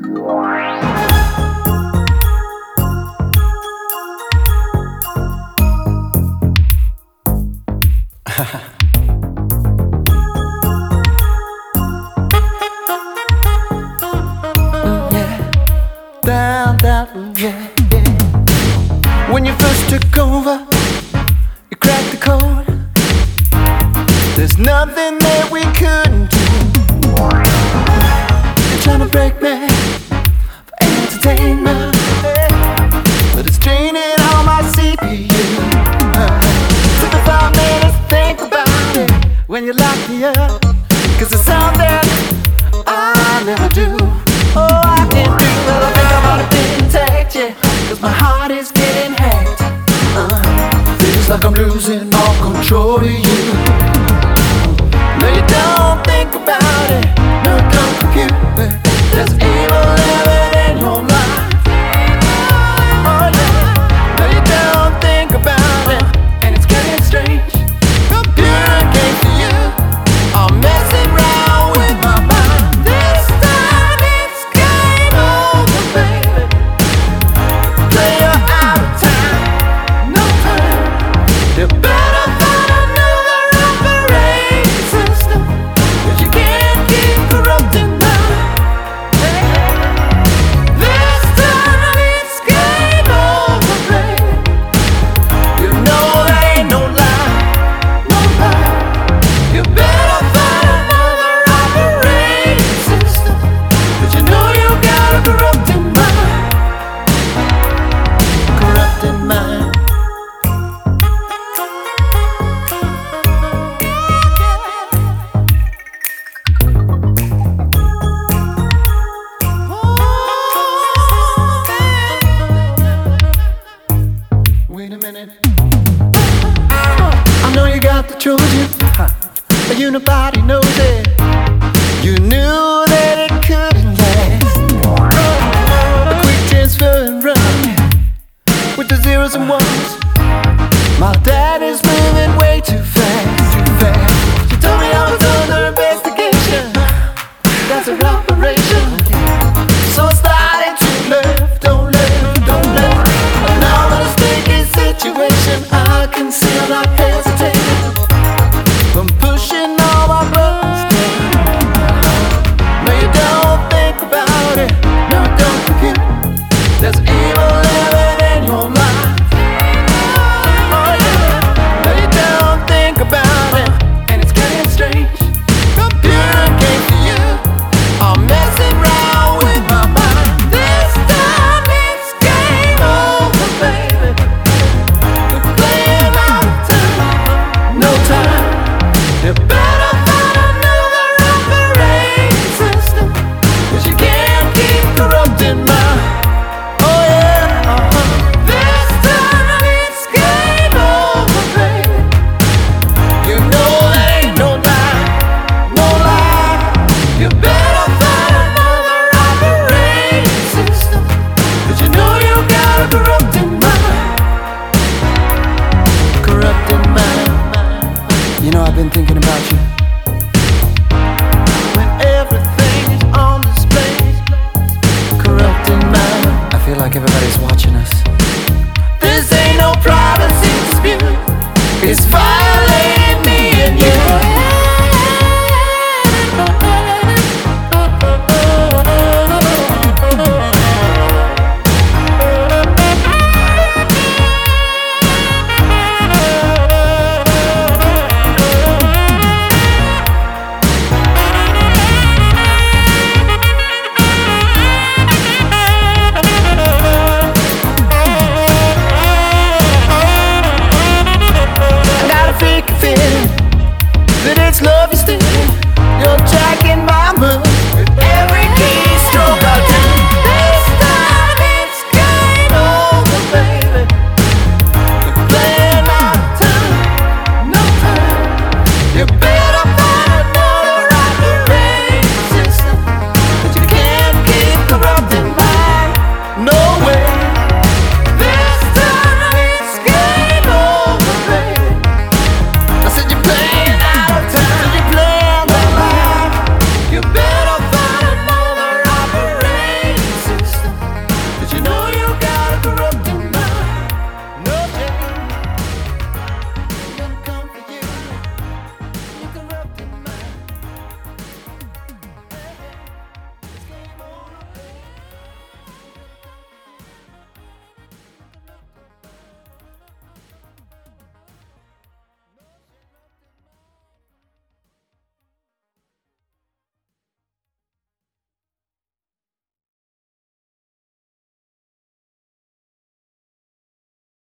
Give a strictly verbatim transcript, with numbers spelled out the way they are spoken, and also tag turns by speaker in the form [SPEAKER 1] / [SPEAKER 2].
[SPEAKER 1] Down, down, yeah, yeah. When you first took over, you cracked the code. There's nothing that we couldn't do. You're trying to break me for entertainment, but it's draining all my C P U. Took the five minutes to think about it when you locked me up, 'cause it's something I never do. Oh, I can't do what I think I'm gonna protect you, 'cause my heart is getting hacked. uh, Feels like I'm losing all control of you. No, you don't think about it, no, don't compute it. There's evil living in your life. Oh yeah. No, you don't think about it, and it's getting strange. Computer to you, I'm messing around with my mind. This time it's game over, baby. Play you out of time, no time. You better find another operating system, 'cause you can't keep corrupting mine. This time it's game over, baby. You know there ain't no lie, no lie. You better find another operating system, 'cause you know you got a corrupting mind. Corrupting mind. Wait a minute. I know you got the Trojan, but you nobody knows it. You knew that it couldn't last. A quick transfer and run with the zeros and ones. My dad is moving way too fast, too fast. She told me I was under investigation. That's her operation.